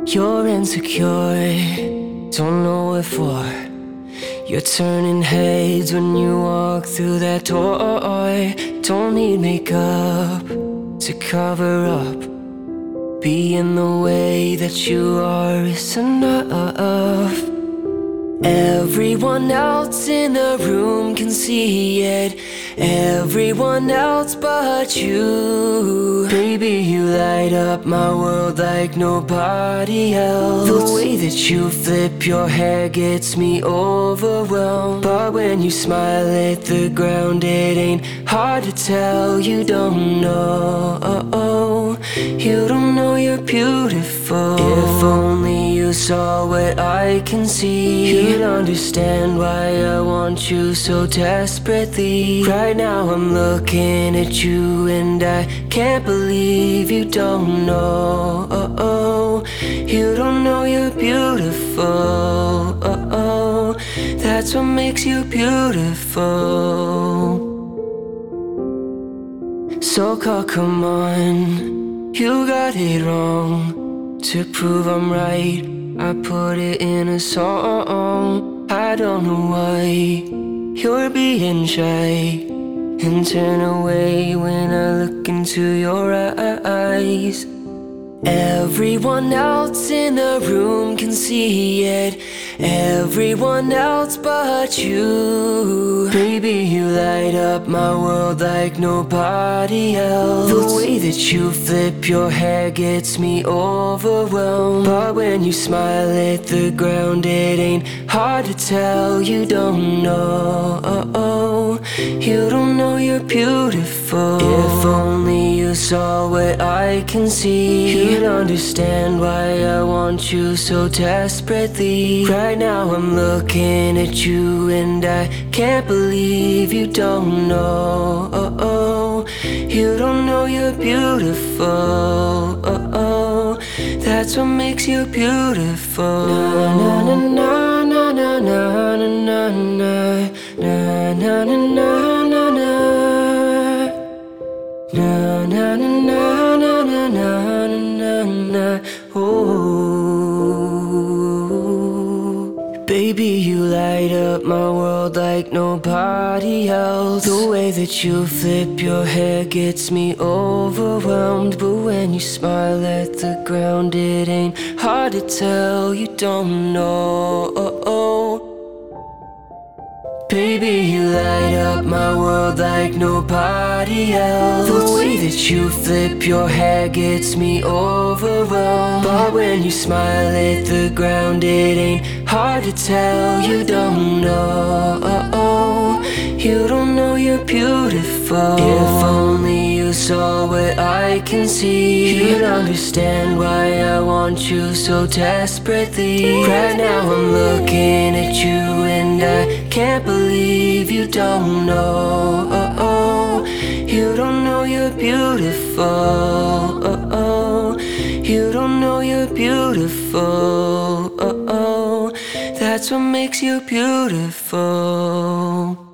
You're insecure, don't know what for. You're turning heads when you walk through that door. Don't need makeup to cover up. Being the way that you are is enough. Everyone else in the room can see it, everyone else but you. Baby, you light up my world like nobody else. The way that you flip your hair gets me overwhelmed. But when you smile at the ground, it ain't hard to tell. You don't know, you don't know you're beautiful. If only you saw what I can see, you'd understand why I want you so desperately. Right now I'm looking at you and I can't believe you don't know. You don't know you're beautiful. That's what makes you beautiful. So come on, you got it wrong. To prove I'm right, I put it in a song. I don't know why you're being shy and turn away when I look into your eyes. Everyone else in the room can see it, everyone else but you. Baby, you light up my world like nobody else. The way that you flip your hair gets me overwhelmed. But when you smile at the ground, it ain't hard to tell. You don't know, you don't know you're beautiful. If only you saw what I can see, you'd understand why I want you so desperately. Right now I'm looking at you and I can't believe you don't know. You don't know you're beautiful. That's what makes you beautiful. Na na na na na na na na na na na na. Na na na na na na na na na. Oh, baby, you light up my world like nobody else. The way that you flip your hair gets me overwhelmed. But when you smile at the ground, it ain't hard to tell. You don't know. Baby, you light up my world like nobody else. The way that you flip your hair gets me overwhelmed. But when you smile at the ground, it ain't hard to tell. You don't know, you don't know you're beautiful. If only you saw what I can see, you'd understand why I want you so desperately. Right now I'm looking at you and I can't believe you don't know. You don't know you're beautiful. You don't know you're beautiful. That's what makes you beautiful.